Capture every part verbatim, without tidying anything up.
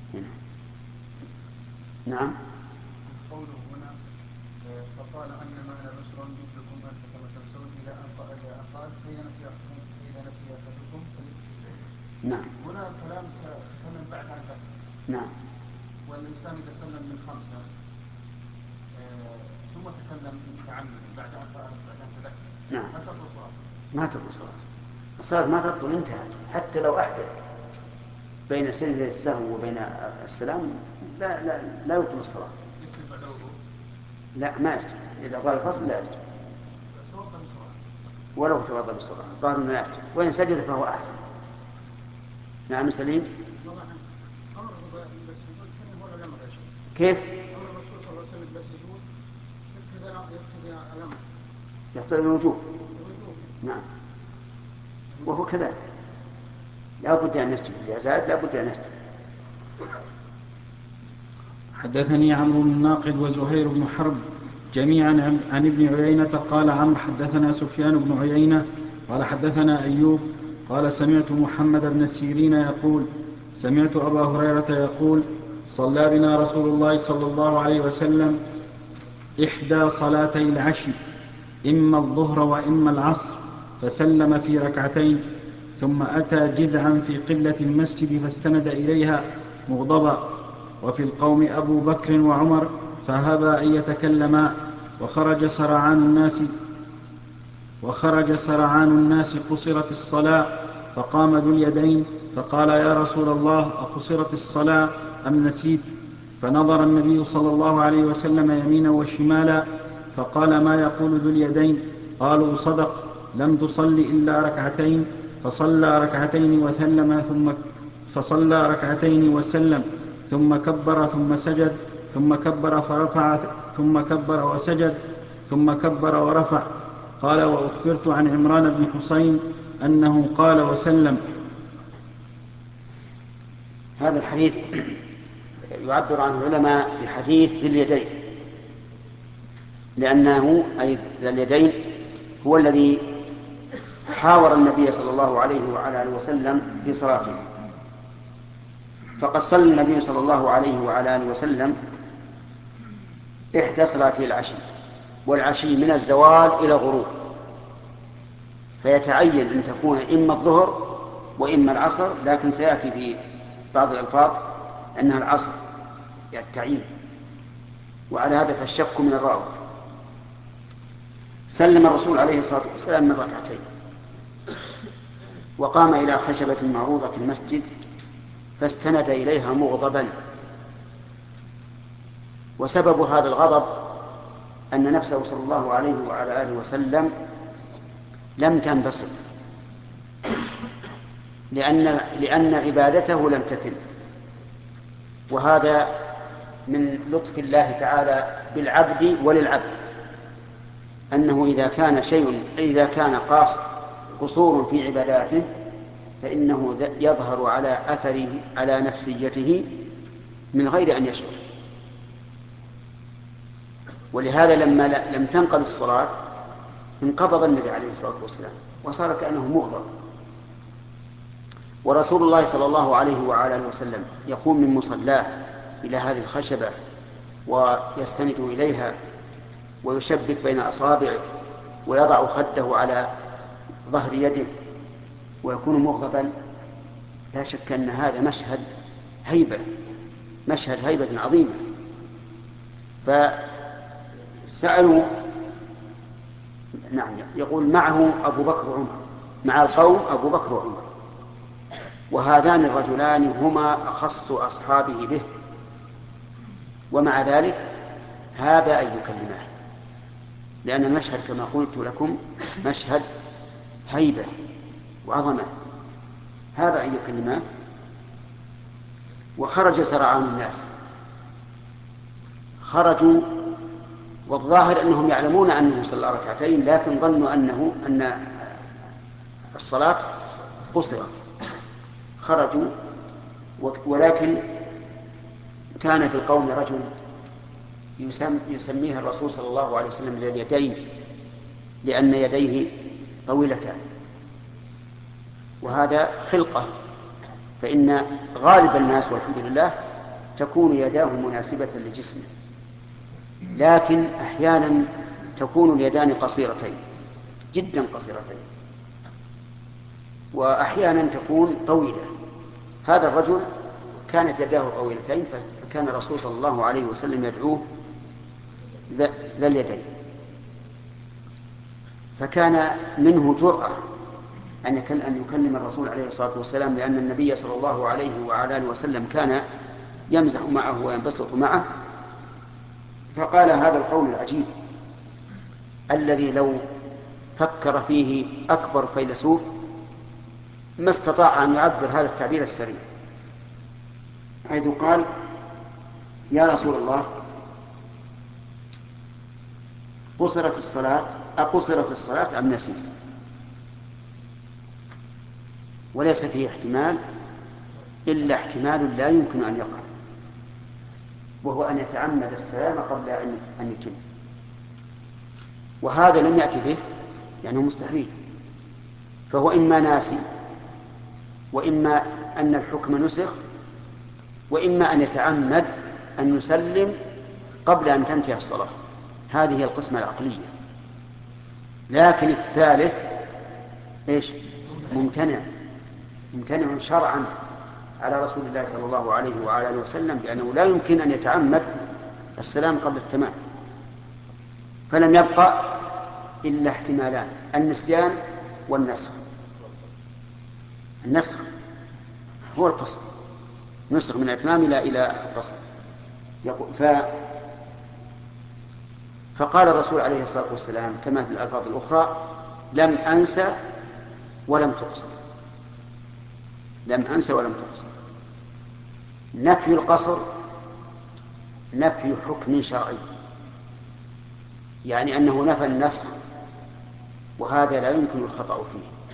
هنا. نعم. قوله هنا فقال أن معنا بشرا مثلكم أنت كما تنسون إلى أن قال فإذا نسي فإذا نسي أحدكم فليكفر. نعم. هنا الكلام تكلم بعد عن ذلك. نعم. والإنسان إذا سلم من خمسة ثم تكلم متعمدا بعد أن بعد أن تذكر. نعم. هل تبطل الصلاة؟ ما تبطل الصلاة. الصلاة ما تبطل، انتهت. حتى لو أحدث بين سجدة السهو وبين السلام لا لا لا يبطل الصلاة. يسجد بعد الوضوء؟ لا، ما يسجد. إذا طال الفصل لا يسجد. توضأ بسرعة. ولو ولو توضأ بسرعة ظاهر انه يسجد، وإن سجد فهو أحسن. نعم سليم. أمر بالسجود كان هو الأمر يا شيخ. كيف؟ أمر الرسول صلى الله عليه وسلم بالسجود يقتضي الأمر. يقتضي الوجوب. نعم، وهو كذلك لا بد أن يسجد، إذا زاد لا بد أن يسجد. حدثني عمرو بن ناقد وزهير بن حرب جميعا عن ابن عيينة قال عمرو حدثنا سفيان بن عيينة قال حدثنا أيوب قال سمعت محمد بن السيرين يقول سمعت أبا هريرة يقول صلى بنا رسول الله صلى الله عليه وسلم إحدى صلاتي العشي إما الظهر وإما العصر فسلم في ركعتين ثم أتى جذعا في قبلة المسجد فاستند إليها مغضبا وفي القوم أبو بكر وعمر فهبا أن يتكلما وخرج سرعان الناس وخرج سرعان الناس قصرت الصلاة فقام ذو اليدين فقال يا رسول الله أقصرت الصلاة أم نسيت؟ فنظر النبي صلى الله عليه وسلم يمينا وشمالا فقال ما يقول ذو اليدين؟ قالوا صدق لم تصل إلا ركعتين. فصلى ركعتين وثلم ثم فصلى ركعتين وسلم ثم كبر ثم سجد ثم كبر فرفع ثم كبر وسجد ثم كبر ورفع. قال وأخبرت عن عمران بن حسين أنه قال وسلم. هذا الحديث يعبر عنه العلماء بحديث ذي اليدين، لأنه أي ذي اليدين هو الذي حاور النبي صلى الله عليه وعلى آله وسلم في صلاته. فقد صلى النبي صلى الله عليه وعلى آله وسلم إحدى صلاته العشي، والعشي من الزوال إلى الغروب، فيتعين أن تكون إما الظهر وإما العصر، لكن سيأتي في بعض الألفاظ أنها العصر التعيين، وعلى هذا فالشك من الراوي. سلم الرسول عليه الصلاة والسلام من ركعتين وقام إلى خشبة معروضة في المسجد فاستند إليها مغضبا، وسبب هذا الغضب أن نفسه صلى الله عليه وعلى آله وسلم لم تنبسط، لأن, لأن عبادته لم تتم. وهذا من لطف الله تعالى بالعبد وللعبد، أنه إذا كان شيء إذا كان قاص قصور في عباداته فإنه يظهر على أثره على نفسيته من غير أن يشعر. ولهذا لما لم تنقض الصلاة انقبض النبي عليه الصلاة والسلام وصار كأنه مغضب. ورسول الله صلى الله عليه وعلى آله وسلم يقوم من مصلاه إلى هذه الخشبة ويستند إليها ويشبك بين أصابعه ويضع خده على ظهر يده ويكون مغضبا، لا شك أن هذا مشهد هيبة، مشهد هيبة عظيمة. فسألوا، نعم، يقول معه أبو بكر وعمر، مع القوم أبو بكر وعمر، وهذان الرجلان هما أخص أصحابه به، ومع ذلك هاب أن يكلماه، لأن المشهد كما قلت لكم مشهد هيبة وعظمة. هاب أن يكلماه وخرج سرعان الناس، خرجوا والظاهر أنهم يعلمون أنه صلى ركعتين، لكن ظنوا أنه أن الصلاة قصرت، خرجوا. ولكن كان في القوم رجل يسم يسميه الرسول صلى الله عليه وسلم ذي اليدين، لأن يديه طويلتان، وهذا خلقة، فإن غالب الناس والحمد لله تكون يداه مناسبة لجسمه، لكن أحيانا تكون اليدان قصيرتين جدا قصيرتين، وأحيانا تكون طويلة. هذا الرجل كانت يداه طويلتين، فكان الرسول صلى الله عليه وسلم يدعوه ذا اليدين، فكان منه جرأة أن يكلم الرسول عليه الصلاة والسلام، لأن النبي صلى الله عليه وعلى آله وسلم كان يمزح معه وينبسط معه، فقال هذا القول العجيب الذي لو فكر فيه أكبر فيلسوف ما استطاع أن يعبر هذا التعبير السريع، حيث قال: يا رسول الله، قصرت الصلاة أقصرت الصلاة أم نسيت؟ وليس فيه احتمال إلا احتمال لا يمكن أن يقع، وهو أن يتعمد السلام قبل أن يتم، وهذا لم يأتي به يعني مستحيل، فهو إما ناسي، وإما أن الحكم نسخ، وإما أن يتعمد أن يسلم قبل أن تنتهي الصلاة. هذه هي القسمة العقلية. لكن الثالث إيش؟ ممتنع ممتنع شرعا على رسول الله صلى الله عليه وعلى آله وسلم، لأنه لا يمكن أن يتعمد السلام قبل التمام. فلم يبقى إلا احتمالان: النسيان والنسخ. النسخ هو القصر، نسخ من الإتمام إلى إلى القصر. ف... فقال الرسول عليه الصلاة والسلام كما في الألفاظ الأخرى: لم أنسى ولم تقصر. لم أنسى ولم تقصر. نفي القصر نفي حكم شرعي، يعني أنه نفى النسخ، وهذا لا يمكن الخطأ فيه،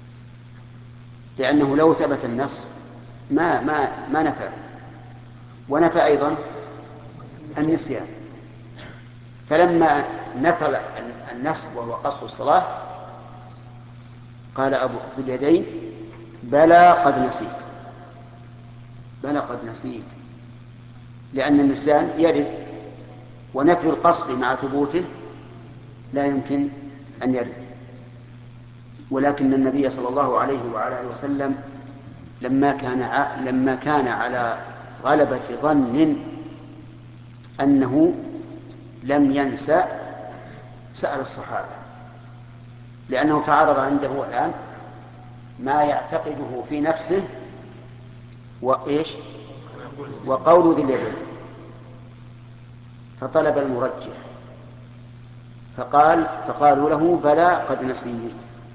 لأنه لو ثبت النسخ ما ما ما نفى، ونفى أيضا النسيان. فلما نفى النسخ وهو قصر الصلاة قال أبو ذو اليدين: بلى قد نسيت. بلى قد نسيت، لأن النسيان يرد، ونفي القصر مع ثبوته لا يمكن أن يرد. ولكن النبي صلى الله عليه وعلى آله وسلم لما كان ع... لما كان على غلبة ظن أنه لم ينسى سأل الصحابة، لأنه تعرض عنده الآن ما يعتقده في نفسه وإيش وقول ذي اليدين، فطلب المرجح، فقال فقالوا له: بلى قد نسيت.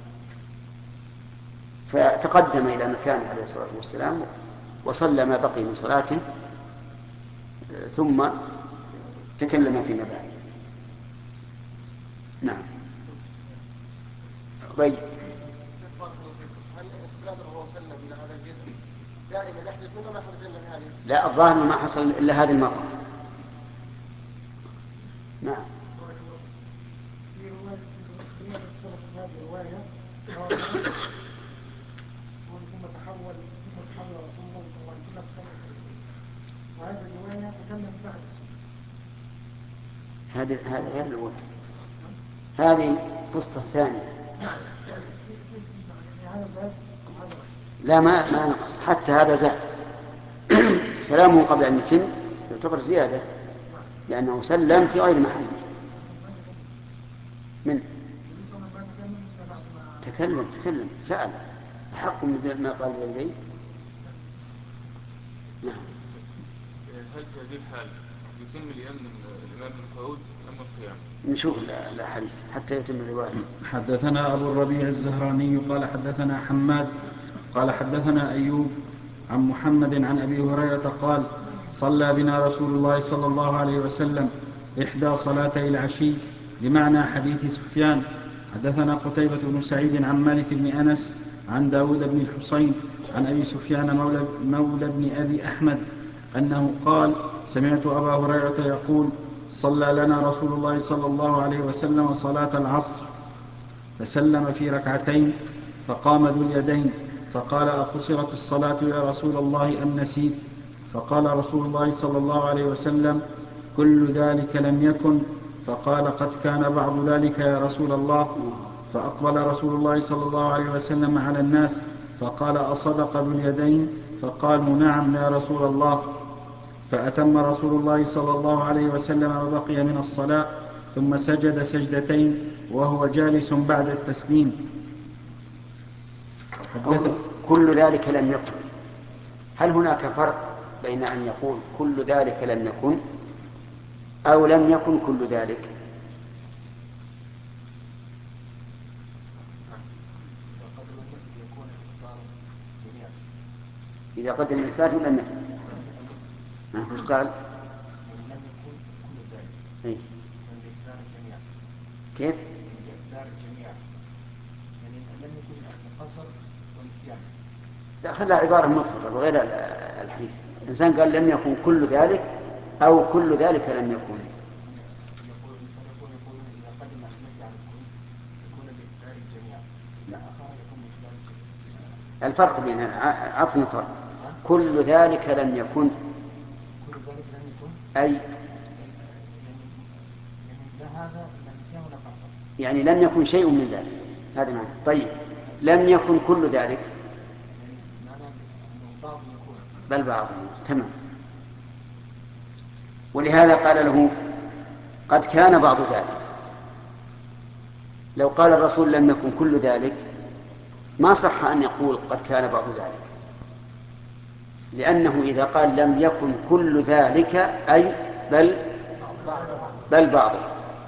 فتقدم إلى مكانه عليه الصلاة والسلام وصلى ما بقي من صلاته، ثم تكلم فيما بعد. نعم. طيب، هل الصلاة وهو سلم إلى هذا الجذر دائما يحدث ولا ما حدث إلا بهذه الصلاة؟ لا، الظاهر ما حصل إلا هذه المرة. نعم. في رواية سبق هذه الرواية ثم تحول ثم تحول رسول الله صلى الله عليه وسلم صلى سنتين، وهذه الرواية تكلم بعد السنة. هذه هذه غير الأولى، هذه قصة ثانية. لا، ما ما نقص، حتى هذا زاد. سلامه قبل أن يتم يعتبر زيادة، لأنه سلم في غير محل. من تكلم تكلم سأل أحق من ما قال الوالدين. نعم. هل في هذه الحال يتم اليمن الإمام القعود أم القيام؟ نشوف الحديث حتى يتم الرواية. حدثنا أبو الربيع الزهراني قال حدثنا حماد قال حدثنا أيوب عن محمد عن أبي هريرة قال: صلى بنا رسول الله صلى الله عليه وسلم إحدى صلاتي العشي، بمعنى حديث سفيان. حدثنا قتيبة بن سعيد عن مالك بن أنس عن داود بن الحصين عن أبي سفيان مولى, مولى بن أبي أحمد أنه قال: سمعت أبا هريرة يقول: صلى لنا رسول الله صلى الله عليه وسلم صلاة العصر فسلم في ركعتين، فقام ذو اليدين فقال: أقصرت الصلاة يا رسول الله أم نسيت؟ فقال رسول الله صلى الله عليه وسلم: كل ذلك لم يكن. فقال: قد كان بعض ذلك يا رسول الله. فأقبل رسول الله صلى الله عليه وسلم على الناس فقال: أصدق ذو اليدين؟ فقالوا: نعم يا رسول الله. فأتم رسول الله صلى الله عليه وسلم ما بقي من الصلاة ثم سجد سجدتين وهو جالس بعد التسليم. كل ذلك لم يكن، هل هناك فرق بين أن يقول كل ذلك لم يكن أو لم يكن كل ذلك؟ إذا قدم الإثبات ولا النفي؟ وش قال؟ لم يكن كل ذلك. إيه؟ من بإقدار الجميع. كيف؟ من بإقدار الجميع. يعني لم يكن القصر والنسيان. لا، خلها عبارة مطلقة وغير الحديث. الإنسان قال لم يكن كل ذلك أو كل ذلك لم يكن. يقول فنقول يقول إذا قدم النفي عن الكل يكون بإقدار الجميع. لا. آخر يكون بإقدار الجميع. الفرق بين عطنا الفرق. كل ذلك لم يكن. كل ذلك لم يكن. أي يعني لا هذا لا نسيان ولا قصر. يعني لم يكن شيء من ذلك، هذا معنى. طيب لم يكن كل ذلك. يعني معنى أنه بعض يكون. بل بعض. تمام. ولهذا قال له قد كان بعض ذلك. لو قال الرسول لم يكن كل ذلك ما صح أن يقول قد كان بعض ذلك، لأنه إذا قال لم يكن كل ذلك أي بل بل بعضه.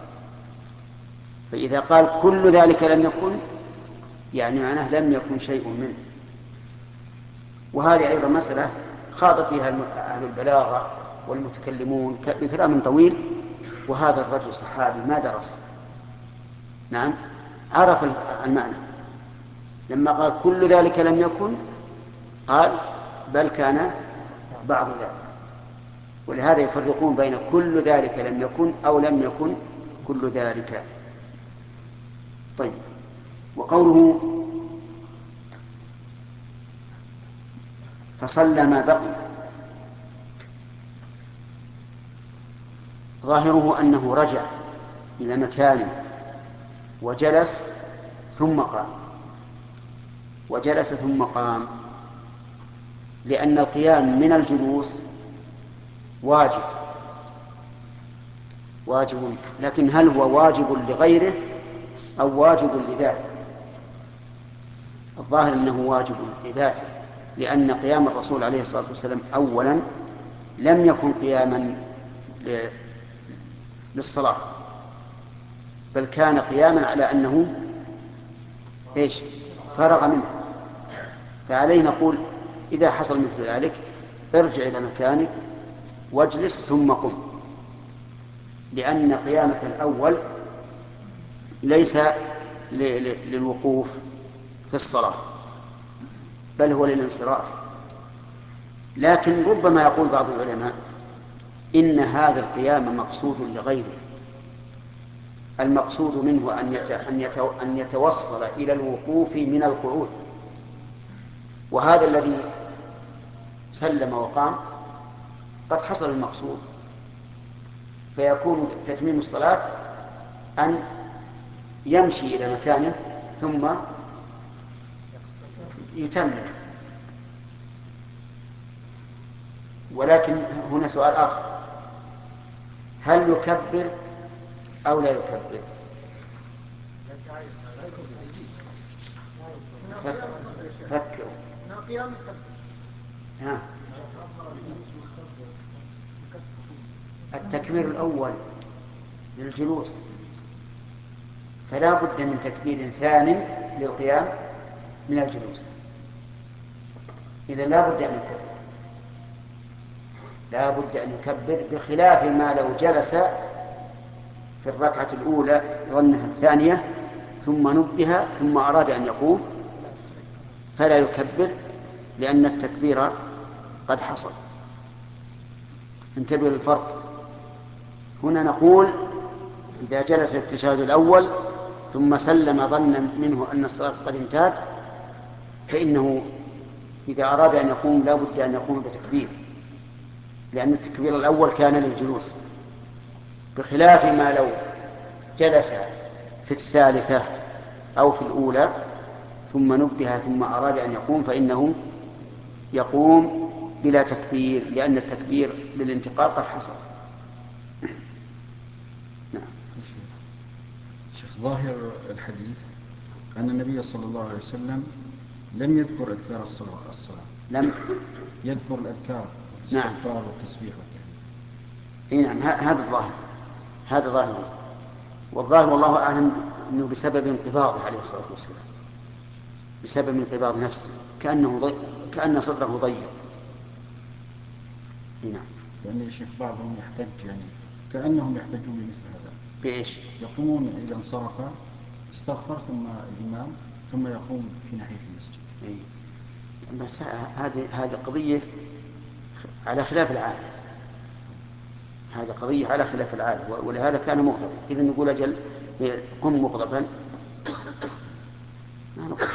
فإذا قال كل ذلك لم يكن يعني معناه لم يكن شيء منه. وهذه أيضا مسألة خاض فيها أهل البلاغة والمتكلمون بكلام طويل، وهذا الرجل صحابي ما درس. نعم، عرف المعنى. لما قال كل ذلك لم يكن قال بل كان بعض ذلك. ولهذا يفرقون بين كل ذلك لم يكن أو لم يكن كل ذلك. طيب، وقوله فصلى ما بقي ظاهره أنه رجع إلى مكانه وجلس ثم قام، وجلس ثم قام، لأن القيام من الجلوس واجب واجب لكن هل هو واجب لغيره أو واجب لذاته؟ الظاهر أنه واجب لذاته، لأن قيام الرسول عليه الصلاة والسلام أولا لم يكن قياما للصلاة، بل كان قياما على أنه إيش؟ فرغ منه. فعليه نقول إذا حصل مثل ذلك ارجع إلى مكانك واجلس ثم قم، لأن قيامك الأول ليس للوقوف في الصلاة بل هو للانصراف. لكن ربما يقول بعض العلماء إن هذا القيام مقصود لغيره، المقصود منه أن يتوصل إلى الوقوف من القعود، وهذا الذي سلم وقام قد حصل المقصود، فيكون تتميم الصلاة أن يمشي إلى مكانه ثم يتمم. ولكن هنا سؤال آخر، هل يكبر أو لا يكبر؟ فكروا. ها. التكبير الأول للجلوس، فلا بد من تكبير ثانٍ للقيام من الجلوس، إذا لا بد أن يكبر، لا بد أن يكبر، بخلاف ما لو جلس في الركعة الأولى ظنها الثانية ثم نبه ثم أراد أن يقوم فلا يكبر، لأن التكبير قد حصل. انتبهوا للفرق. هنا نقول إذا جلس التشهد الأول ثم سلم ظنا منه أن الصلاة قد انتهت فإنه إذا أراد أن يقوم لا بد أن يقوم بتكبير، لأن التكبير الأول كان للجلوس، بخلاف ما لو جلس في الثالثة أو في الأولى ثم نبه ثم أراد أن يقوم فإنه يقوم بلا تكبير، لأن التكبير للانتقال قد حصل. نعم. شيخ ظاهر الحديث أن النبي صلى الله عليه وسلم لم يذكر أذكار الصلاة الصلاة لم يذكر الأذكار الاستغفار نعم. والتسبيح والتهليل. نعم هذا الظاهر، هذا ظاهر، والظاهر والله أعلم أنه بسبب انقباضه عليه الصلاة والسلام، بسبب انقباض نفسه، كأنه ضي... كأن صدره ضيق. نعم. يعني يا شيخ بعضهم يحتج يعني كأنهم يحتجون بمثل هذا. بإيش؟ يقومون إذا انصرف استغفر ثم الإمام ثم يقوم في ناحية المسجد. إيه. بس هذه هذه قضية على خلاف العادة، هذه قضية على خلاف العادة، ولهذا كان مغضبا. إذا نقول أجل قم مغضبا ما نقول.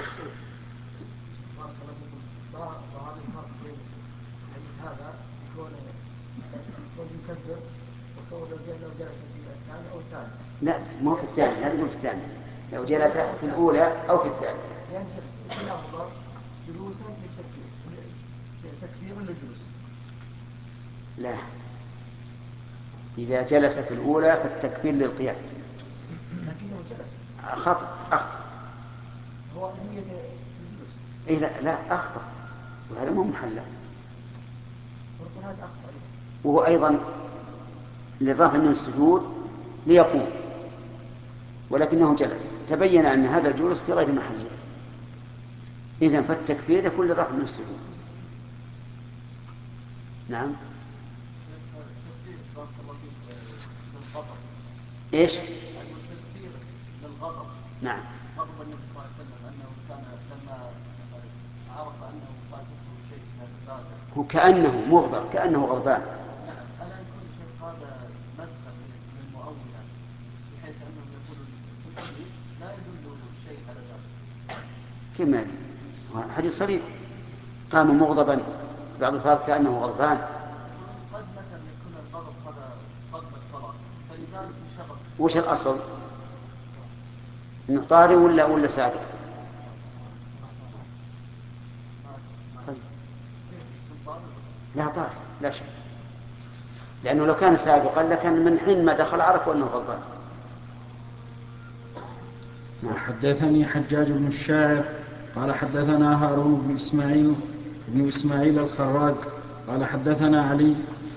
وهذا الفرق بين هذا يكون يكبر وكون لو جلس في الثاني أو الثاني. لا مو في الثاني، لا تقول في الثاني، لو جلس في الأولى أو في الثانية. يعني الأفضل جلوسا للتكبير، تكبير للجلوس. لا، إذا جلس في الأولى فالتكبير للقيام. لكنه جلس. خطأ، أخطأ. هو نية الجلوس. إيه لا لا أخطأ، وهذا مو محله. هذا أخطأ. وهو أيضا للرفع من السجود ليقوم، ولكنه جلس، تبين أن هذا الجلوس في غير محله، إذن فالتكبير يكون للرفع من السجود. نعم. ايش؟ التفسير للغضب. نعم. غضب النبي صلى الله عليه وسلم انه كان لما عرف انه فاته شيء من العباده. هو كانه مغضب، كانه غضبان. نعم، الا يكون شيخ هذا مدخل للمؤولة بحيث انهم يقولون التفسير لا يدل شيء على ذلك. كما حديث صريح، قام مغضبا، بعض الفاظ كانه غضبان. قد مثلا يكون الغضب هذا قبل الصلاه فلذلك يشغل. وش الاصل؟ انه طارئ ولا ولا سابق؟ طيب. لا طارئ لا شك، لانه لو كان سابقا لكان من حين ما دخل عرفوا انه غضبان. وحدثني حجاج بن الشاعر قال حدثنا هارون بن إسماعيل بن إسماعيل الخراز قال حدثنا علي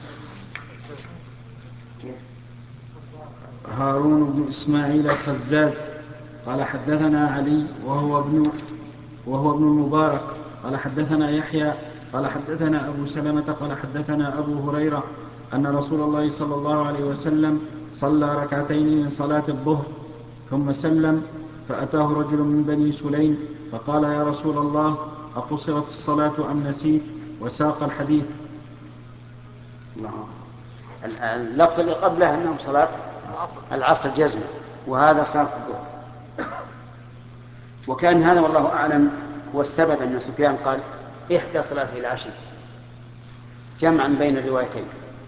هارون بن إسماعيل الخزاز قال حدثنا علي وهو ابن وهو ابن المبارك قال حدثنا يحيى قال حدثنا أبو سلمة قال حدثنا أبو هريرة أن رسول الله صلى الله عليه وسلم صلى ركعتين من صلاة الظهر ثم سلم، فأتاه رجل من بني سليم فقال يا رسول الله أقصرت الصلاة أم نسيت؟ وساق الحديث. الله. اللفظ اللي قبله أنه صلاة العصر جزمة، وهذا صلاة الظهر. وكان هذا والله أعلم هو السبب أن سفيان قال إحدى صلاتي العشي، جمعا بين الروايتين.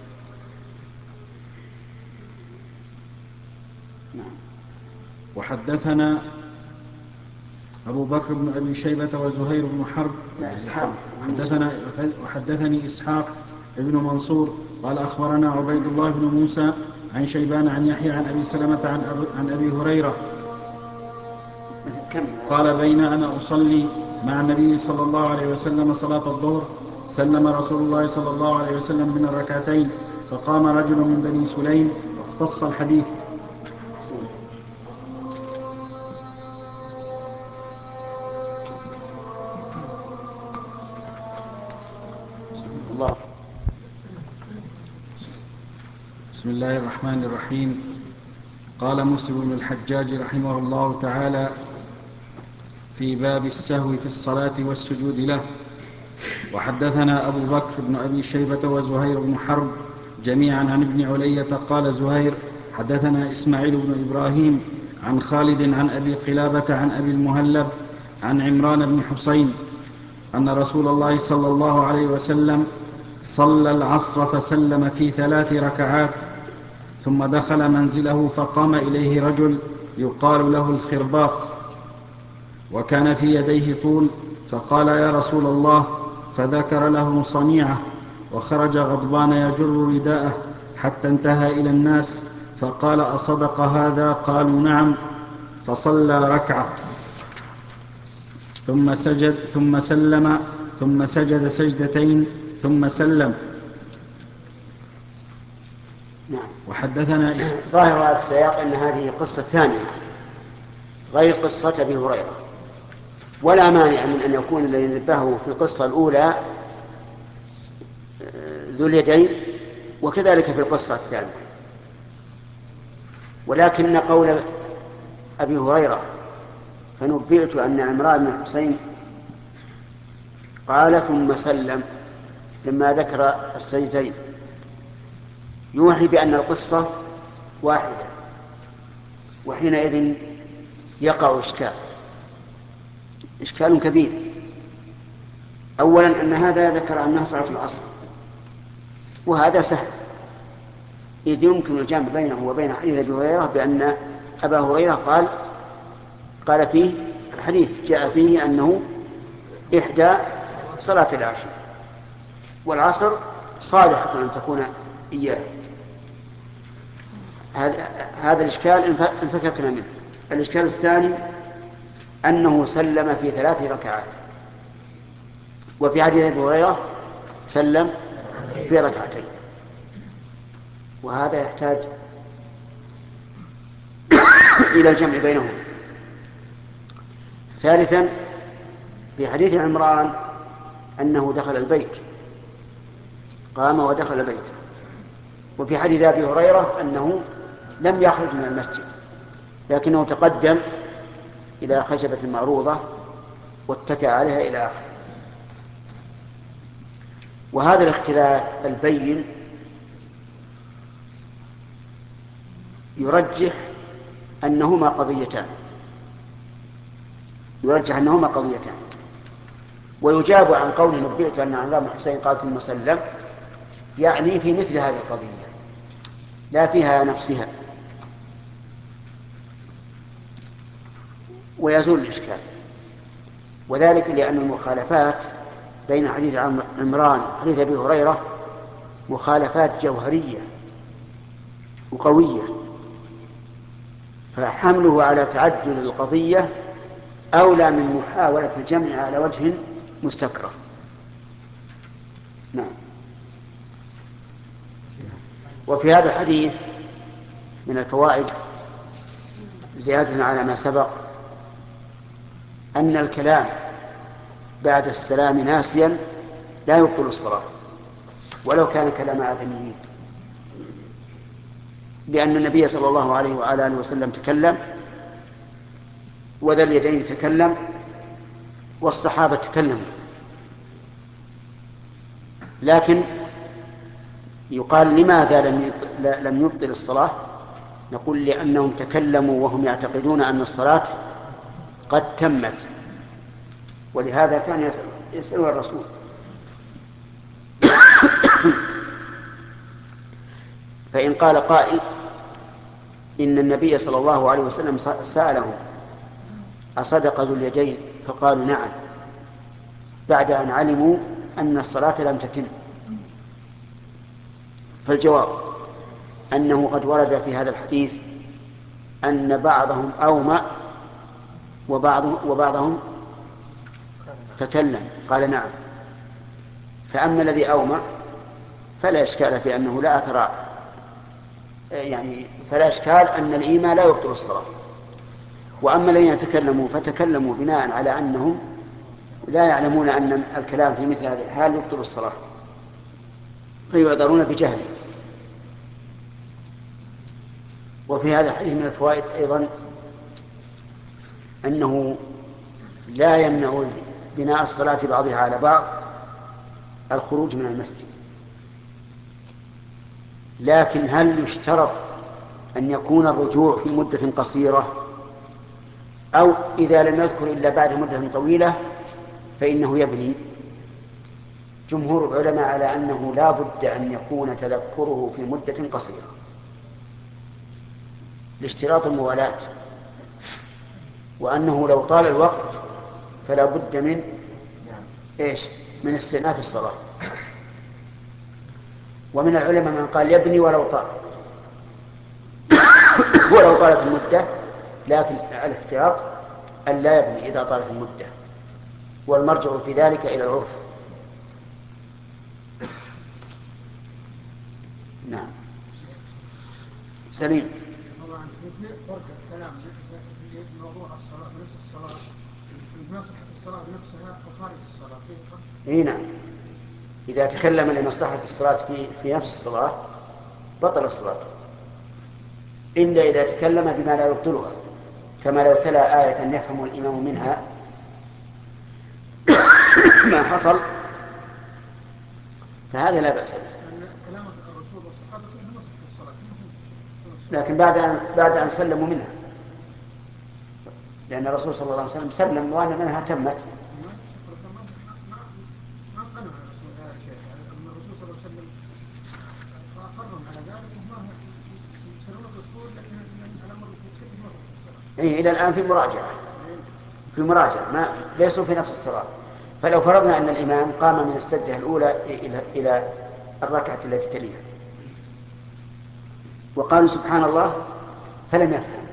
نعم. وحدثنا أبو بكر بن أبي شيبة وزهير بن حرب حدثنا وحدثني إسحاق ابن منصور قال أخبرنا عبيد الله بن موسى عن شيبان عن يحيى عن أبي سلمة عن, أبي عن أبي هريرة قال بين أنا أصلي مع النبي صلى الله عليه وسلم صلاة الظهر سلم رسول الله صلى الله عليه وسلم من الركعتين فقام رجل من بني سليم واختص الحديث. الله. بسم الله الرحمن الرحيم. قال مسلم بن الحجاج رحمه الله تعالى في باب السهو في الصلاة والسجود له. وحدثنا أبو بكر بن أبي شيبة وزهير بن حرب جميعا عن ابن علية قال زهير حدثنا إسماعيل بن إبراهيم عن خالد عن أبي قلابة عن أبي المهلب عن عمران بن حسين أن رسول الله صلى الله عليه وسلم صلى العصر فسلم في ثلاث ركعات، ثم دخل منزله فقام إليه رجل يقال له الخرباق، وكان في يديه طول، فقال: يا رسول الله، فذكر له صنيعه، وخرج غضبان يجر رداءه حتى انتهى إلى الناس، فقال: أصدق هذا؟ قالوا: نعم. فصلى ركعة ثم سجد ثم سلم ثم سجد سجدتين ثم سلم. نعم. وحدثنا إسم... ظاهر هذا السياق أن هذه قصة ثانية غير قصة أبي هريرة، ولا مانع من أن يكون الذي نبهه في القصة الأولى ذو اليدين، وكذلك في القصة الثانية. ولكن قول أبي هريرة: فنبئت أن عمران بن الحسين قال ثم سلم، لما ذكر السجدين، يوحي بأن القصة واحدة، وحينئذ يقع إشكال إشكال كبير. أولا أن هذا ذكر أنها صلاة العصر، وهذا سهل، إذ يمكن الجمع بينه وبين حديث أبي هريرة بأن أبا هريرة قال قال فيه الحديث جاء فيه أنه إحدى صلاة العشاء، والعصر صالحة أن تكون إياه. هذا الإشكال انفككنا منه. الإشكال الثاني أنه سلم في ثلاث ركعات، وفي حديث أبي هريرة سلم في ركعتين، وهذا يحتاج إلى الجمع بينهم. ثالثا، في حديث عمران أنه دخل البيت، قام ودخل البيت، وفي حديث أبي هريرة أنه لم يخرج من المسجد، لكنه تقدم إلى خشبة معروضة واتكأ عليها إلى آخره. وهذا الاختلاف البين يرجح أنهما قضيتان يرجح أنهما قضيتان ويجاب عن قوله نبئت أن عمران بن الحسين قال ثم سلم، يعني في مثل هذه القضية لا فيها نفسها، ويزول الإشكال. وذلك لأن المخالفات بين حديث عمران وحديث أبي هريرة مخالفات جوهرية وقوية، فحمله على تعدد القضية أولى من محاولة الجمع على وجه مستكره. نعم. وفي هذا الحديث من الفوائد زيادة على ما سبق أن الكلام بعد السلام ناسيا لا يبطل الصلاة ولو كان كلام آدميين، لأن النبي صلى الله عليه وعلى آله وسلم تكلم، وذا اليدين تكلم، والصحابة تكلموا، لكن يقال لماذا لم يبطل الصلاة؟ نقول لأنهم تكلموا وهم يعتقدون أن الصلاة قد تمت، ولهذا كان يسأل الرسول فإن قال قائل إن النبي صلى الله عليه وسلم سألهم أصدق ذو اليدين؟ فقالوا نعم، بعد أن علموا أن الصلاة لم تتم. فالجواب أنه قد ورد في هذا الحديث أن بعضهم أومأ وبعض وبعضهم تكلم، قال نعم. فأما الذي أومأ فلا إشكال في أنه لا أثر، يعني فلا إشكال أن الإيمان لا يبطل الصلاة. وأما الذين يتكلموا فتكلموا بناء على أنهم لا يعلمون أن الكلام في مثل هذه الحال يبطل الصلاة، فيعذرون بجهل. وفي هذا الحديث من الفوائد أيضا أنه لا يمنع بناء الصلاة بعضها على بعض الخروج من المسجد، لكن هل يشترط أن يكون الرجوع في مدة قصيرة، أو إذا لم يذكر إلا بعد مدة طويلة فإنه يبني؟ جمهور العلماء على أنه لا بد أن يكون تذكره في مدة قصيرة لاشتراط الموالاة، وأنه لو طال الوقت فلا بد من إيش؟ من استئناف الصلاة. ومن العلماء من قال يبني ولو طال ولو طالت المدة، لكن الاحتياط أن لا يبني إذا طالت المدة، والمرجع في ذلك إلى العرف. نعم. سليم. طبعا في فرق الكلام في موضوع الصلاة نفس الصلاة، في مصلحة الصلاة نفسها وخارج الصلاة في فرق. اي نعم، إذا تكلم لمصلحة الصلاة في في نفس الصلاة بطل الصلاة، إلا إذا تكلم بما لا يبطلها، كما لو تلا آية يفهم الإمام منها ما حصل فهذا لا بأس به. كلام الرسول والصحابة في مصلحة الصلاة، لكن بعد أن بعد أن سلموا منها، لأن الرسول صلى الله عليه وسلم سلم وأن منها تمت. ما قالوا على الرسول هذا الشيء، أن الرسول صلى الله عليه وسلم أقرهم على ذلك وما يسلمون الرسول، لكن الأمر كيف مصلحة الصلاة. إيه، إلى الآن في مراجعة في مراجعة ما ليسوا في نفس الصلاة. فلو فرضنا أن الإمام قام من السجدة الأولى إلى إلى الركعة التي تليها وقالوا سبحان الله فلم يفهم،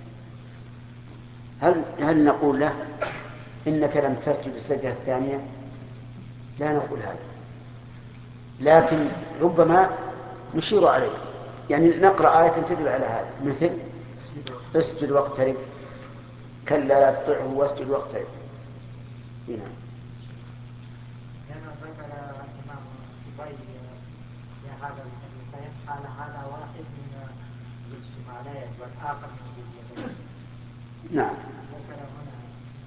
هل هل نقول له إنك لم تسجد السجدة الثانية؟ لا نقول هذا، لكن ربما نشير عليه، يعني نقرأ آية تدل على هذا، مثل اسجد واقترب، كلا لا تطعه واسجد واقترب. هنا هنا ذكر الإمام أبي في هذا الحديثين قال هذا واحد من الشمالين والآخر من اليدين. نعم. ذكر هنا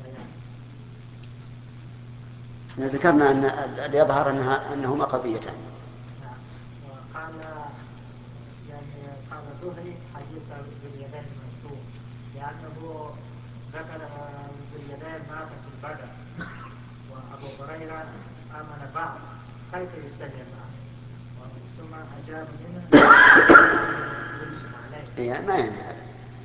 بيان. ذكرنا أن اللي يظهر أنها أنهما قضيتان. نعم. وقال يعني قال الزهري حديث باليدين منسوخ لأنه ذكر باليدين مات في البدر، وأبو هريرة آمن بعد كيف يستجيب معه، ثم أجاب منه يعني ما يعني هذا.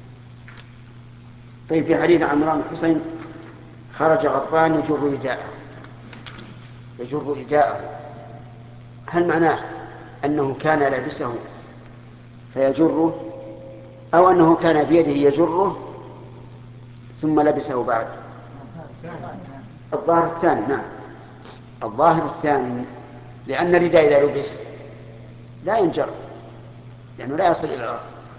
طيب في حديث عمران بن حسين خرج غضبان يجر رداءه يجر رداءه هل معناه أنه كان لابسه فيجره، أو أنه كان بيده يجره ثم لبسه بعد؟ الظاهر الثاني. نعم، الظاهر الثاني، لأن الرداء إذا لبس لا ينجر لأنه لا يصل إلى الأرض.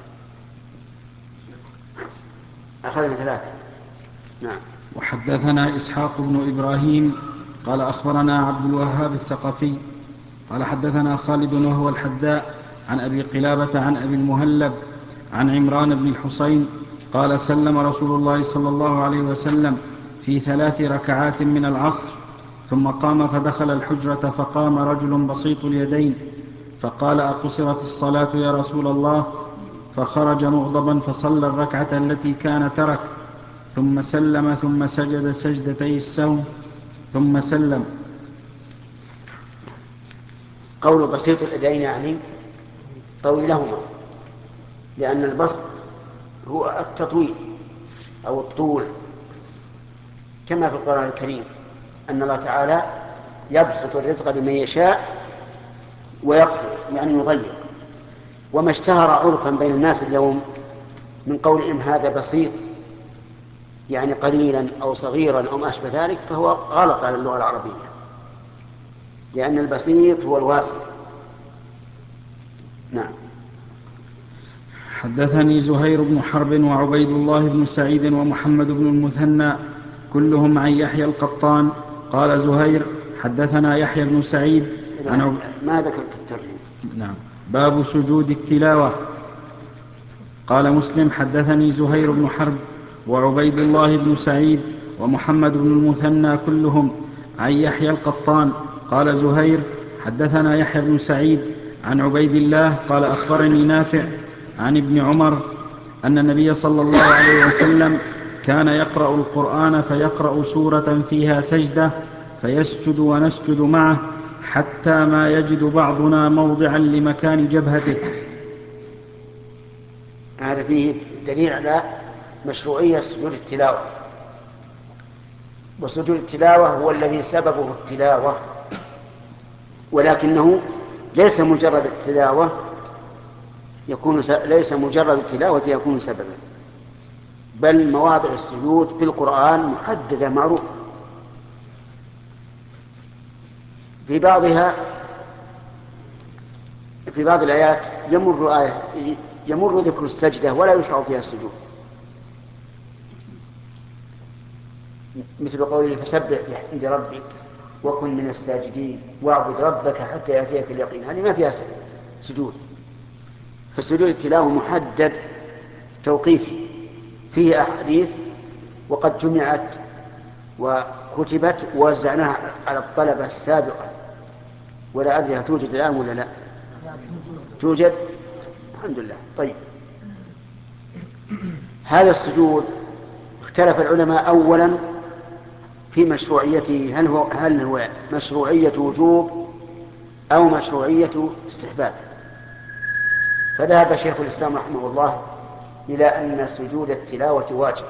أخذنا ثلاثة. نعم. وحدثنا إسحاق بن إبراهيم قال أخبرنا عبد الوهاب الثقفي قال حدثنا خالد وهو الحذاء عن أبي قلابة عن أبي المهلب عن عمران بن الحصين قال سلم رسول الله صلى الله عليه وسلم في ثلاث ركعات من العصر، ثم قام فدخل الحجرة فقام رجل بسيط اليدين فقال أقصرت الصلاة يا رسول الله؟ فخرج مغضبا فصلى الركعة التي كان ترك، ثم سلم ثم سجد سجدتي السهو ثم سلم. قول بسيط اليدين يعني طويلهما، لأن البسط هو التطويل أو الطول، كما في القرآن الكريم أن الله تعالى يبسط الرزق لمن يشاء ويقدر يعني يضيق. وما اشتهر عرفا بين الناس اليوم من قولهم هذا بسيط يعني قليلا أو صغيرا أو ما أشبه ذلك فهو غلط على اللغة العربية، لأن البسيط هو الواسع. نعم. حدثني زهير بن حرب وعبيد الله بن سعيد ومحمد بن المثنى كلهم عن يحيى القطان قال زهير حدثنا يحيى بن سعيد عن عب... ما ذكرت الترجمة. نعم. باب سجود التلاوة. قال مسلم حدثني زهير بن حرب وعبيد الله بن سعيد ومحمد بن المثنى كلهم عن يحيى القطان قال زهير حدثنا يحيى بن سعيد عن عبيد الله قال أخبرني نافع عن ابن عمر أن النبي صلى الله عليه وسلم كان يقرأ القرآن فيقرأ سورة فيها سجدة فيسجد ونسجد معه حتى ما يجد بعضنا موضعا لمكان جبهته. هذا فيه دليل على مشروعية سجود التلاوة. وسجود التلاوة هو الذي سببه التلاوة، ولكنه ليس مجرد التلاوة يكون س... ليس مجرد التلاوة يكون سببا، بل مواضع السجود في القرآن محددة معروفة. في بعضها في بعض الآيات يمر آية يمر ذكر السجدة ولا يشرع فيها السجود، مثل قوله فسبح بحمد ربك وكن من الساجدين واعبد ربك حتى يأتيك اليقين، هذه ما فيها سجود. فسجود التلاوة محدد توقيفي، فيه أحاديث وقد جمعت وكتبت ووزعناها على الطلبة السابقة، ولا أدري هل توجد الآن ولا لا. توجد الحمد لله. طيب، هذا السجود اختلف العلماء أولا في مشروعيته، هل هو هل هو مشروعية وجوب أو مشروعية استحباب. فذهب شيخ الإسلام رحمه الله إلى أن سجود التلاوة واجب،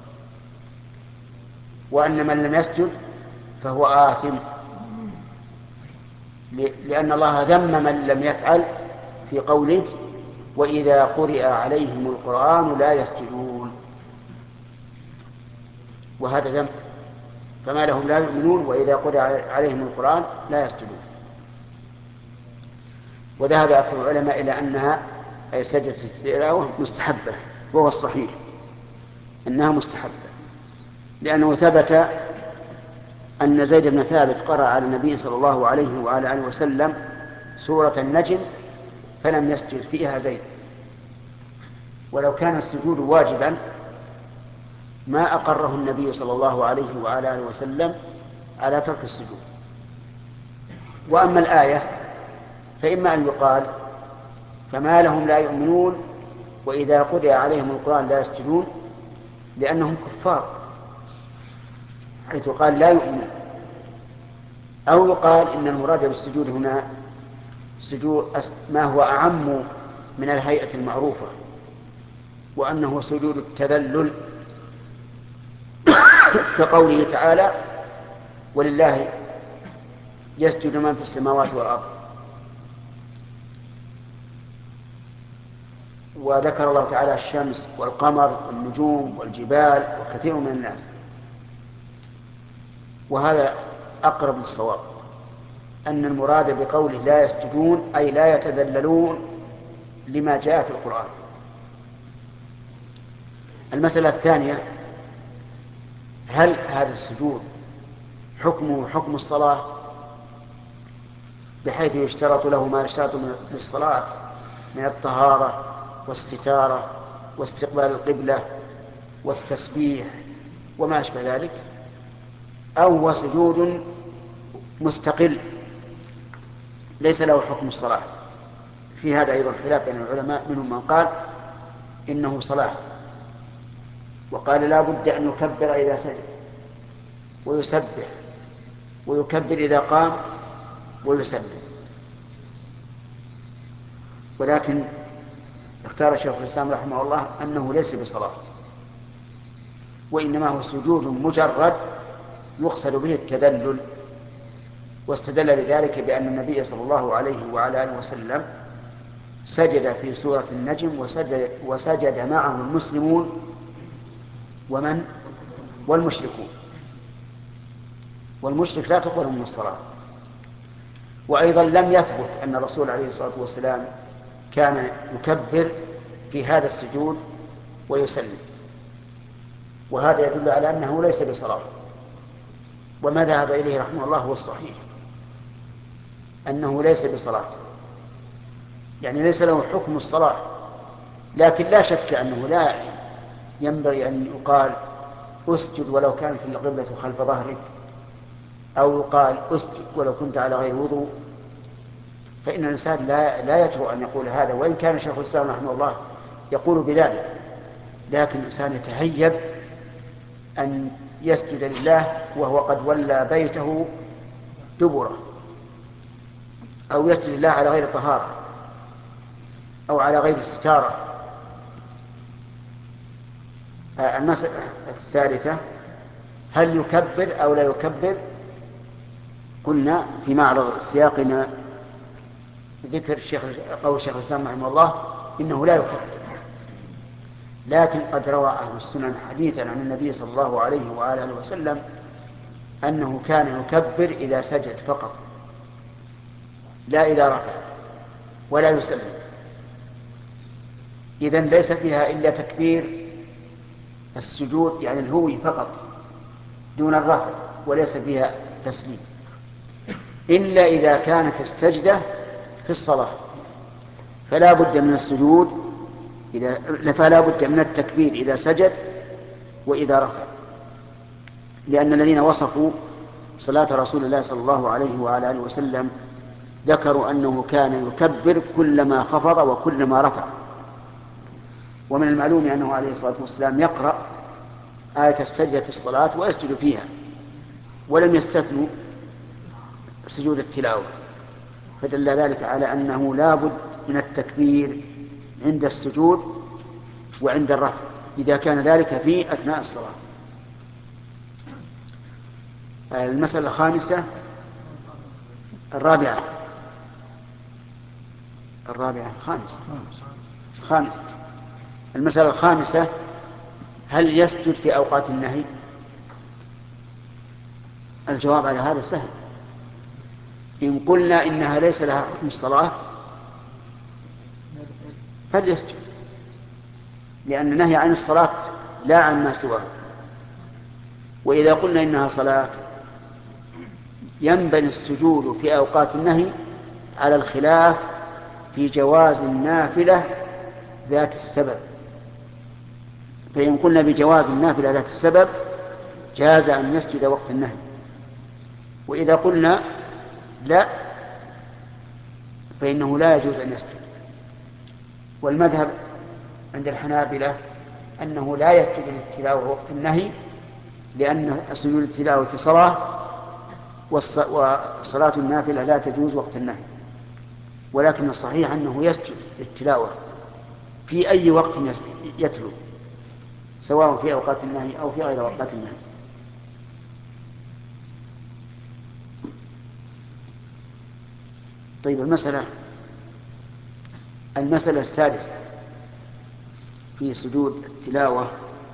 وأن من لم يسجد فهو آثم، لأن الله ذم من لم يفعل في قوله وإذا قرئ عليهم القرآن لا يسجدون، وهذا ذم، فما لهم لا يؤمنون وإذا قرئ عليهم القرآن لا يسجدون. وذهب أكثر العلماء إلى أنها أي سجدة التلاوة مستحبة، وهو الصحيح أنها مستحبة، لأنه ثبت أن زيد بن ثابت قرأ على النبي صلى الله عليه وعلى آله وسلم سورة النجم فلم يسجد فيها زيد، ولو كان السجود واجبا ما أقره النبي صلى الله عليه وعلى آله وسلم على ترك السجود. وأما الآية فإما أن يقال فما لهم لا يؤمنون وإذا قرئ عليهم القرآن لا يسجدون لأنهم كفار، حيث قال لا يؤمنون، أو يقال إن المراد بالسجود هنا سجود ما هو أعم من الهيئة المعروفة، وأنه سجود التذلل، كقوله تعالى ولله يسجد من في السماوات والأرض. وذكر الله تعالى الشمس والقمر والنجوم والجبال وكثير من الناس، وهذا أقرب للصواب، أن المراد بقوله لا يسجدون أي لا يتذللون لما جاء في القرآن. المسألة الثانية، هل هذا السجود حكمه حكم الصلاة بحيث يشترط له ما يشترط للصلاة من الطهارة والستارة واستقبال القبلة والتسبيح وما أشبه ذلك، أو هو سجود مستقل ليس له حكم الصلاة؟ في هذا أيضا خلاف بين العلماء، منهم من قال إنه صلاة، وقال لا بد أن يكبر إذا سجد ويسبح ويكبر إذا قام ويسلم. ولكن اختار شيخ الإسلام رحمه الله أنه ليس بصلاة، وإنما هو سجود مجرد يقصد به التذلل، واستدل لذلك بأن النبي صلى الله عليه وعلى آله وسلم سجد في سورة النجم وسجد, وسجد معه المسلمون ومن والمشركون، والمشرك لا تقبل منه الصلاة. وأيضا لم يثبت أن الرسول عليه الصلاة والسلام كان يكبر في هذا السجود ويسلم، وهذا يدل على أنه ليس بصلاة. وما ذهب إليه رحمه الله هو الصحيح، أنه ليس بصلاة، يعني ليس له حكم الصلاة. لكن لا شك أنه لا ينبغي أن يقال أسجد ولو كانت القبلة خلف ظهرك، أو يقال أسجد ولو كنت على غير وضوء، فإن الإنسان لا, لا يجرؤ أن يقول هذا، وإن كان شيخ الإسلام رحمه الله يقول بذلك، لكن الإنسان يتهيب أن يسجد لله وهو قد ولى بيته دبره، أو يسجد الله على غير طهارة أو على غير استتارة. المسألة الثالثة هل يكبر أو لا يكبر؟ قلنا في معرض سياقنا ذكر الشيخ قول الشيخ الإسلام رحمه الله إنه لا يكبر، لكن قد روى أهل السنن حديثا عن النبي صلى الله عليه وآله وسلم أنه كان يكبر إذا سجد فقط، لا إذا رفع، ولا يسلم. إذن ليس فيها إلا تكبير السجود يعني الهوي فقط دون الرفع، وليس فيها تسليم، إلا إذا كانت السجدة في الصلاة فلا بد من السجود إذا فلا بد من التكبير إذا سجد وإذا رفع، لأن الذين وصفوا صلاة رسول الله صلى الله عليه وعلى آله وسلم ذكروا أنه كان يكبر كلما خفض وكلما رفع. ومن المعلوم أنه عليه الصلاة والسلام يقرأ آية السجدة في الصلاة ويسجد فيها، ولم يستثنوا سجود التلاوة، فدل ذلك على أنه لا بد من التكبير عند السجود وعند الرفع إذا كان ذلك في أثناء الصلاة. المسألة الخامسة الرابعة الرابعة خامسة خامسة المسألة الخامسة هل يسجد في أوقات النهي؟ الجواب على هذا سهل. إن قلنا إنها ليس لها حكم الصلاة فليسجد، لأن النهي عن الصلاة لا عن ما سواه. وإذا قلنا إنها صلاة ينبني السجود في أوقات النهي على الخلاف في جواز النافلة ذات السبب. فإن قلنا بجواز النافلة ذات السبب جاز أن يسجد وقت النهي، وإذا قلنا لا فإنه لا يجوز أن يسجد. والمذهب عند الحنابلة أنه لا يسجد للتلاوة وقت النهي، لأن سجود التلاوة صلاة وصلاة النافلة لا تجوز وقت النهي. ولكن الصحيح أنه يسجد للتلاوة في أي وقت يتلو، سواء في أوقات النهي أو في غير أوقات النهي. طيب المسألة المسألة السادسة في سجود التلاوة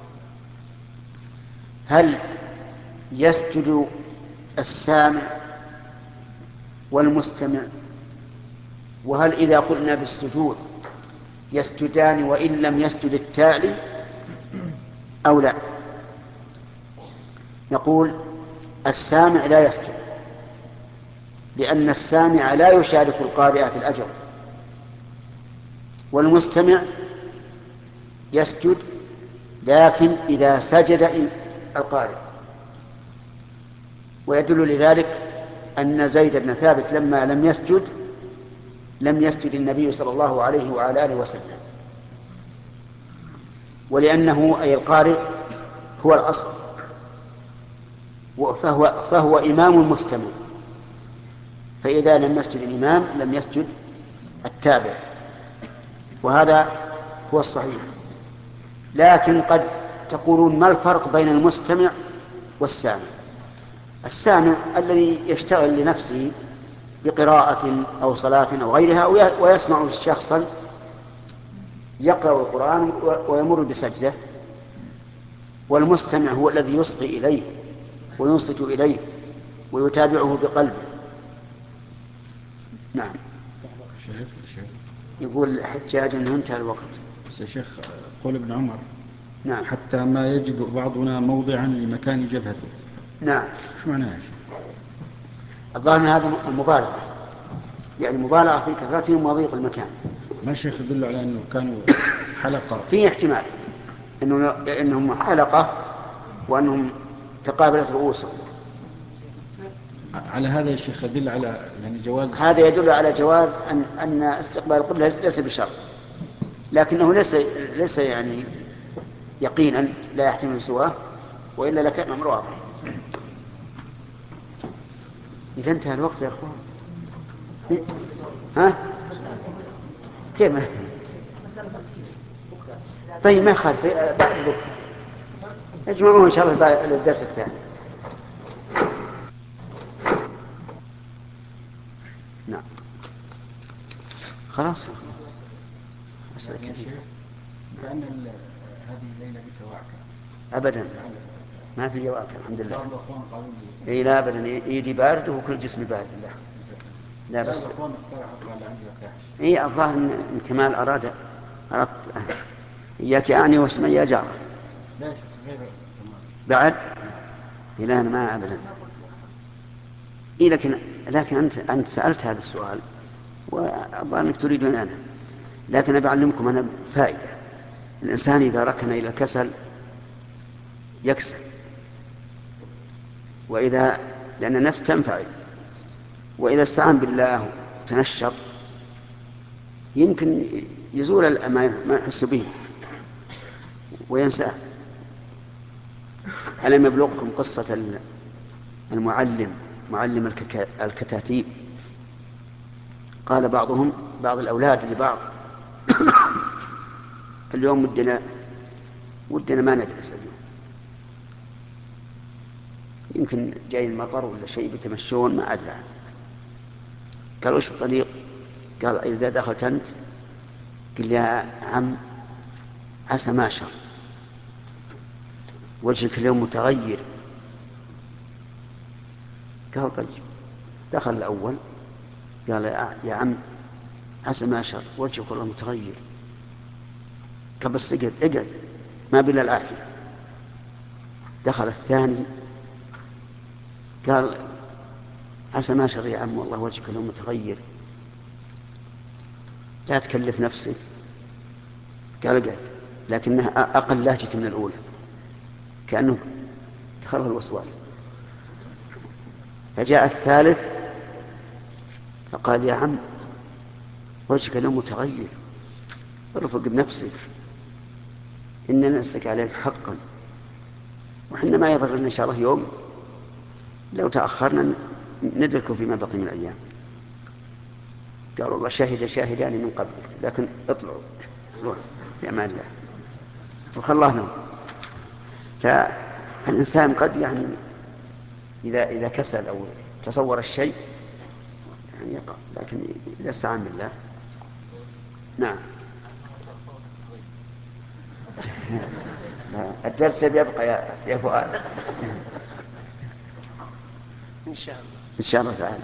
هل يسجد السامع والمستمع؟ وهل إذا قلنا بالسجود يسجدان وإن لم يسجد التالي أو لا؟ نقول السامع لا يسجد، لأن السامع لا يشارك القارئ في الأجر، والمستمع يسجد لكن إذا سجد القارئ. ويدل لذلك أن زيد بن ثابت لما لم يسجد لم يسجد النبي صلى الله عليه وعلى آله وسلم، ولأنه أي القارئ هو الأصل، فهو, فهو إمام مستمع، فإذا لم يسجد الإمام لم يسجد التابع، وهذا هو الصحيح. لكن قد تقولون ما الفرق بين المستمع والسامع؟ السامع الذي يشتغل لنفسه بقراءة أو صلاة أو غيرها ويسمع شخصا يقرأ القرآن ويمر بسجدة، والمستمع هو الذي يصغي إليه وينصت إليه ويتابعه بقلبه. نعم. شيخ شيخ يقول حجاج أنه انتهى الوقت. يا شيخ قول ابن عمر نعم حتى ما يجد بعضنا موضعا لمكان جبهته. نعم. شو معناه يا شيخ؟ الظاهر أن هذا المبالغة، يعني مبالغة في كثرتهم وضيق المكان. ما الشيخ يدل على أنه كانوا حلقة؟ في احتمال إنه إنهم حلقة وأنهم تقابلت رؤوسهم. على هذا يا شيخ يدل على يعني جواز. هذا يدل على جواز أن أن استقبال القبلة ليس بشرط، لكنه ليس ليس يعني يقينا لا يحتمل سواه، وإلا لكان أمر واضح. إذا انتهى الوقت يا أخوان. ها؟ كيف ما طيب ما يخالف بعد بكرة اجمعوه إن شاء الله بعد الدرس الثاني. نعم خلاص أسأل كثير. كأن هذه الليلة بك وعكا. أبدا ما في جواك الحمد لله. بعض الأخوان قالوا لي إيه لا أبدا إيدي بارد وكل جسمي بارد لا لا لا بس الأخوان اقترحوا قال عندي أرتاحش. إيه الظاهر إن كمال أراد أردت إياك أعني واسمي يا جار لا يا شيخ غير كمان بعد إيه لا أنا ما أبدا إيه لكن لكن أنت أنت سألت هذا السؤال والظاهر أنك تريدون أنا لكن أبعلمكم أنا فائدة. الإنسان إذا ركن إلى الكسل يكسل وإذا لأن النفس تنفعل وإذا استعان بالله وتنشط يمكن يزول ما يحس به وينساه. ألم يبلغكم قصة المعلم معلم الكتاتيب؟ قال بعضهم بعض الأولاد لبعض اليوم ودنا ودنا ما ندرس اليوم يمكن جاي المطر ولا شيء بتمشون ما أدري. قال وش الطريق؟ قال إذا دخلت أنت قل يا عم عسى ما شر وجهك اليوم متغير. قال طيب. دخل الأول قال يا عم عسى ما شر وجهك والله متغير. قال بس اقعد اقعد ما بلا العافية. دخل الثاني قال عسى ما شر يا عم والله وجهك اليوم متغير لا تكلف نفسك. قال اقعد لكنها أقل لهجة من الأولى كأنه دخله الوسواس. فجاء الثالث فقال يا عم وجهك اليوم متغير ارفق بنفسك إن نفسك عليك حقا وحنا ما يضر لنا إن شاء الله يوم لو تأخرنا ندركه فيما بقي من الأيام. قال والله شاهد شاهدان من قبلك لكن اطلعوا روح في أمان الله وخلاه لهم. فالإنسان قد يعني إذا إذا كسل أو تصور الشيء يعني يقع لكن إذا استعان بالله. نعم الدرس يبقى يا, يا فؤاد إن شاء الله إن شاء الله تعالى.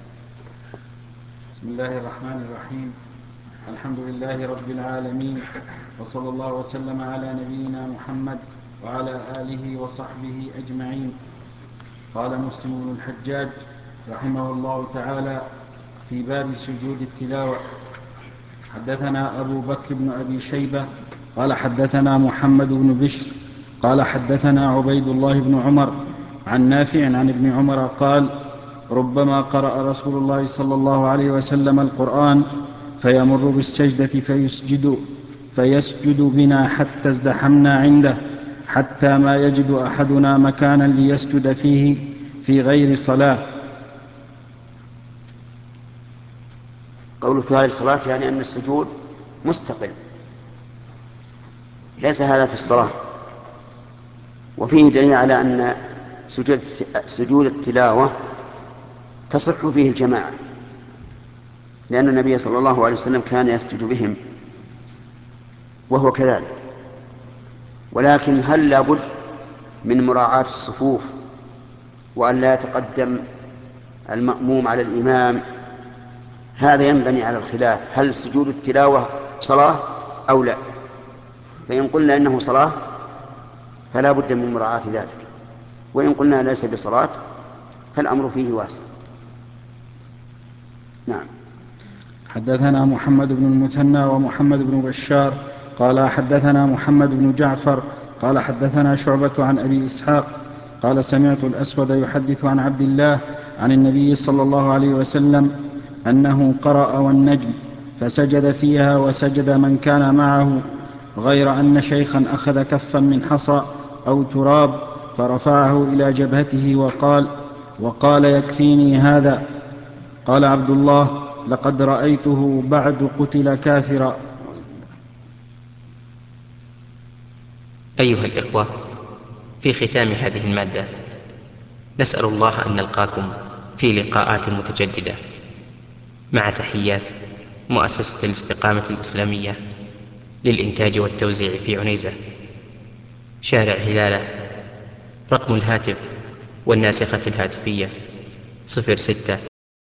بسم الله الرحمن الرحيم. الحمد لله رب العالمين وصلى الله وسلم على نبينا محمد وعلى آله وصحبه أجمعين. قال مسلم بن الحجاج رحمه الله تعالى في باب سجود التلاوة: حدثنا أبو بكر بن أبي شيبة قال حدثنا محمد بن بشر قال حدثنا عبيد الله بن عمر عن نافع عن ابن عمر قال: ربما قرأ رسول الله صلى الله عليه وسلم القرآن فيمر بالسجدة فيسجد, فيسجد بنا حتى ازدحمنا عنده حتى ما يجد أحدنا مكانا ليسجد فيه في غير صلاة. قوله في غير الصلاة يعني أن السجود مستقل ليس هذا في الصلاة. وفيه دليل على أن سجود, سجود التلاوة تصح فيه الجماعة لأن النبي صلى الله عليه وسلم كان يسجد بهم وهو كذلك. ولكن هل لابد من مراعاة الصفوف وأن لا يتقدم المأموم على الإمام؟ هذا ينبني على الخلاف هل سجود التلاوة صلاة أو لا. فإن قلنا إنه صلاة فلا بد من مراعاة ذلك وإن قلنا ليس بصلاة فالأمر فيه واسع. نعم. حدثنا محمد بن المثنى ومحمد بن بشار قال حدثنا محمد بن جعفر قال حدثنا شعبة عن أبي إسحاق قال سمعت الأسود يحدث عن عبد الله عن النبي صلى الله عليه وسلم أنه قرأ والنجم فسجد فيها وسجد من كان معه غير أن شيخا أخذ كفا من حصى أو تراب فرفعه إلى جبهته وقال وقال يكفيني هذا. قال عبد الله: لقد رأيته بعد قتل كافرا. أيها الإخوة، في ختام هذه المادة نسأل الله أن نلقاكم في لقاءات متجددة، مع تحيات مؤسسة الاستقامة الإسلامية للإنتاج والتوزيع في عنيزة، شارع هلالة. رقم الهاتف والناسخة الهاتفية صفر ستة